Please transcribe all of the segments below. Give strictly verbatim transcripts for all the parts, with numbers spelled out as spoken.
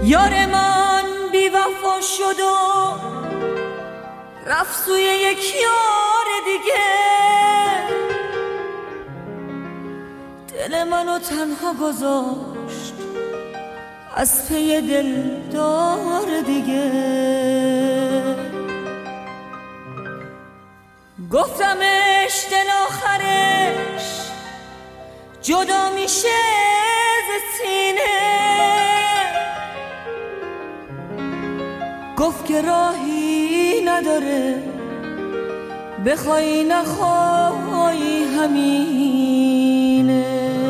یار من بی وفا شد و رفت سوی یک یار دیگه، دل منو تنها گذاشت از پی دلدار دیگه. گفتمش دل آخرش جدا میشه ز سینه، گفت که راهی نداره بخوای نخوای همینه.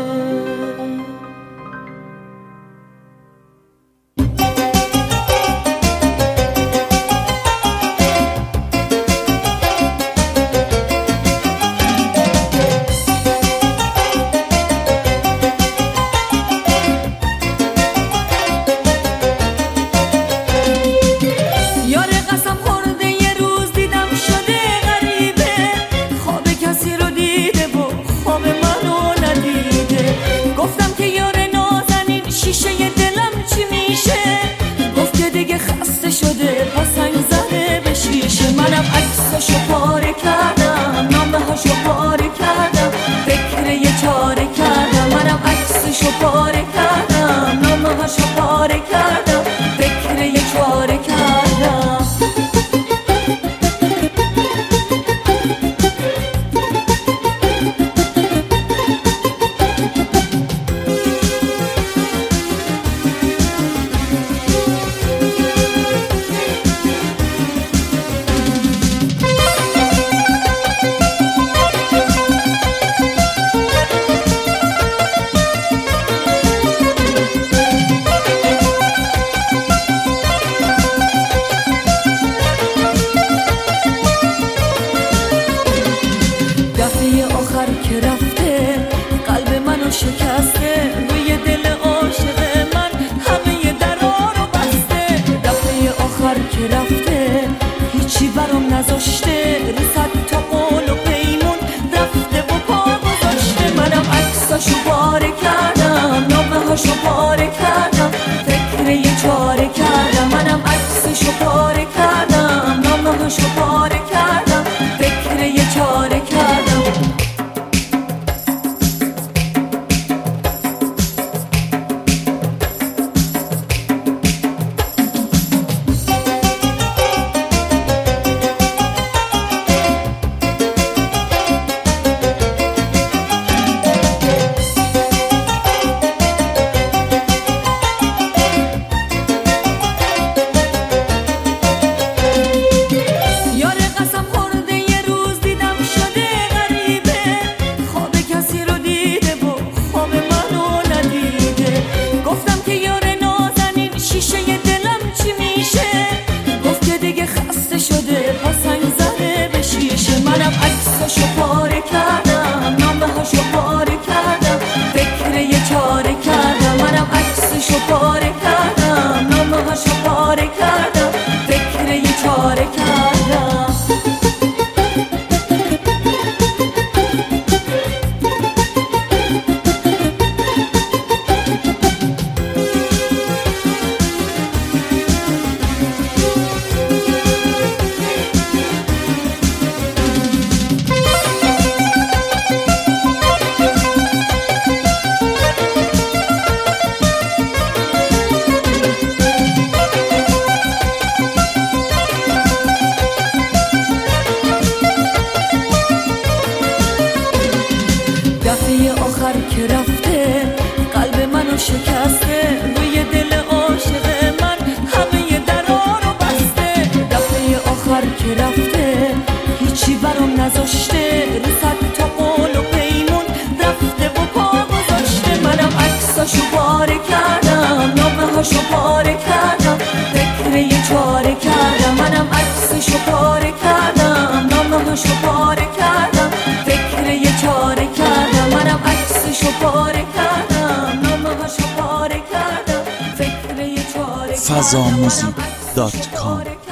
منم عکسشو پاره کردم، نامه‌هاشو پاره کردم، فکر یه چاره کردم. منم عکسشو پاره کردم، نامه‌هاشو پاره کردم، فکر یه چاره کردم. که رفته قلب منو شکسته، روی دل عاشق من همه درا رو بسته. دفعه آخر که رفته هیچی برام نذاشته، رو صد تا قول و پیمون رفته و پا گذاشته. منم عکساشو پاره کردم، نامه‌هاشو پاره کردم، فکر یه چاره کردم. منم عکسشو پاره کردم، نامه‌هاشو پاره کردم، فکر یه چاره کردم. منم عکساشو پاره کردم، نامه‌هاشو پاره کردم، فکر یه چاره کردم. منم عکساشو پاره کردم، نامه‌هاشو پاره کردم، فکر یه چاره کردم. دفعه آخر که رفته قلب منو شکسته، روی دل عاشق من همه درا رو بسته. دفعه آخر که رفته هیچی برام نذاشته، رو صد تا قول و پیمون رفته و پا گذاشته. منم عکساشو پاره کردم، نامه‌هاشو پاره کردم، فکر یه چاره کردم. منم عکساشو پاره کردم، نامه‌هاشو پاره کردم، فکر یه چاره کردم. منم عکسشو پاره کردم، نامه‌هاشو پاره کردم، فکر یه چاره کردم. فضاموزیک دات کام